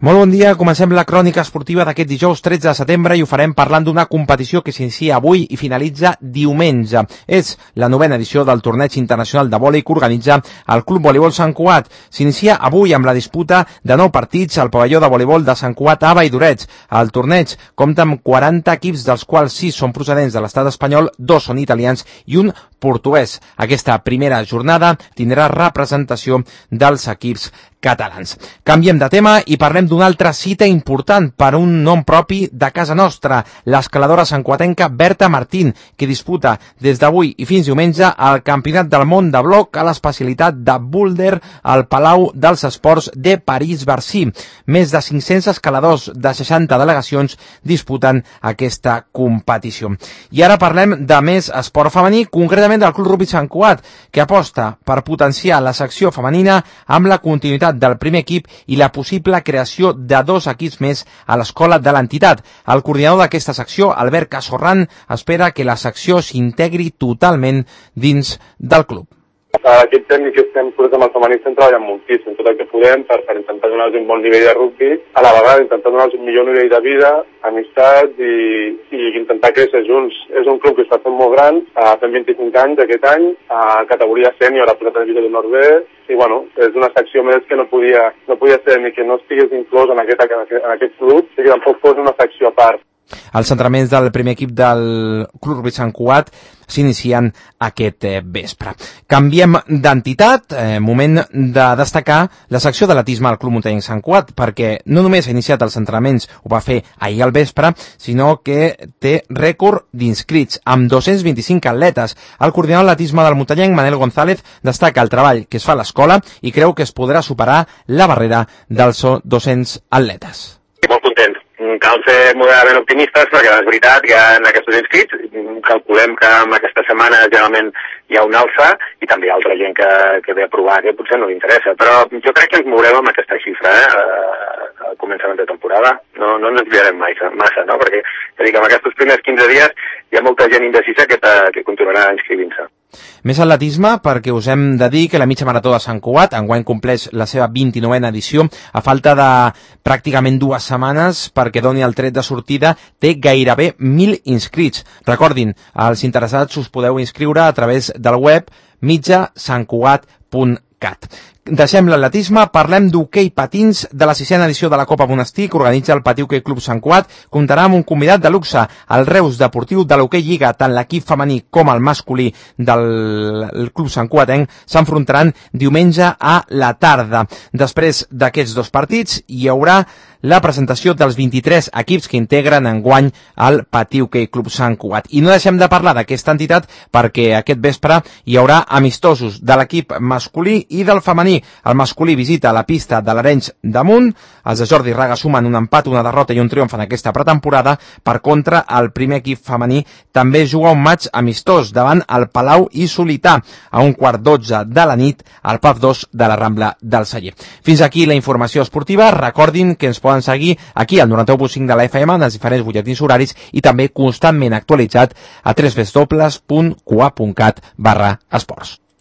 Molt bon dia, comencem la crònica esportiva d'aquest dijous 13 de setembre i ho farem parlant d'una competició que s'inicia avui i finalitza diumenge. És la 9ª edició del torneig internacional de vòlei que organitza el Club Voleibol Sant Cugat. S'inicia avui amb la disputa de 9 partits al pavelló de voleibol de Sant Cugat a Valldoreix. El torneig compta amb 40 equips, dels quals 6 són procedents de l'estat espanyol, 2 són italians i un portuguès. Aquesta primera jornada tindrà representació dels equips catalans. Canviem de tema i parlem d'una altra cita important per un nom propi de casa nostra, l'escaladora santcuatenca Berta Martín, que disputa des d'avui i fins diumenge el Campionat del Món de bloc a l'especialitat de boulder al Palau dels Esports de París-Bercy. Més de 500 escaladors de 60 delegacions disputen aquesta competició. I ara parlem de més esport femení, concretament del Club Rugby Sant Cugat, que aposta per potenciar la secció femenina amb la continuïtat del primer equip i la possible creació de 2 equips més a l'escola de l'entitat. El coordinador d'aquesta secció, Albert Casorran, espera que la secció s'integri totalment dins del club. Aquest tècnic que estem posats amb el femení estem treballant moltíssim, tot el que podem per intentar donar-los un bon nivell de rugbi, a la vegada intentar donar-los un millor nivell de vida, amistat i intentar créixer junts. És un club que està fent molt gran, fent 25 anys aquest any, a categoria sènior, a posat en Villa del Nord-Est, i bueno, és una secció més que no podia ser ni que no estigués inclòs en aquest club, i que tampoc fos una secció a part. Els entrenaments del primer equip del Club Rugby Sant Cugat s'inicien aquest vespre. Canviem d'entitat, moment de destacar la secció d'atletisme al Club Muntanyenc Sant Cugat, perquè no només ha iniciat els entrenaments, ho va fer ahir al vespre, sinó que té rècord d'inscrits, amb 225 atletes. El coordinador d'atletisme del Muntanyenc, Manel González, destaca el treball que es fa a l'escola i creu que es podrà superar la barrera dels 200 atletes. Molt content. Cal ser moderadament optimistes perquè és veritat que en aquests inscrits calculem que en aquesta setmana generalment hi ha un alça i també hi ha altra gent que ve a provar que potser no li interessa, però jo crec que ens mourem amb aquesta xifra al començament de temporada. No ens desviarem massa, no? Perquè en aquests primers 15 dies hi ha molta gent indecisa que continuarà inscrivint-se. Més atletisme, perquè us hem de dir que la mitja marató de Sant Cugat enguany compleix la seva 29a edició, a falta de pràcticament 2 setmanes perquè doni el tret de sortida, té gairebé 1.000 inscrits. Recordin, els interessats us podeu inscriure a través del web mitjasantcugat.cat. Deixem l'atletisme, parlem d'hoquei patins de la 6a edició de la Copa Monestir que organitza el Pati Hoquei Club Sant Cugat. Comptarà amb un convidat de luxe, el Reus Deportiu de l'Hoquei Lliga. Tant l'equip femení com el masculí del Club Sant Cugatenc s'enfrontaran diumenge a la tarda. Després d'aquests 2 partits hi haurà la presentació dels 23 equips que integren enguany el Pati Hoquei Club Sant Cugat. I no deixem de parlar d'aquesta entitat perquè aquest vespre hi haurà amistosos de l'equip masculí i del femení. El masculí visita la pista de l'Arenys de Munt, els de Jordi Raga sumen un empat, una derrota i un triomf en aquesta pretemporada. Per contra, el primer equip femení també juga un matx amistós davant el Palau i Solità a 1:15 de la nit al PAF 2 de la Rambla del Celler. Fins aquí la informació esportiva. Recordin que ens poden seguir aquí al 91.5 de la FM en els diferents butlletins horaris i també constantment actualitzat a www.cua.cat/esports.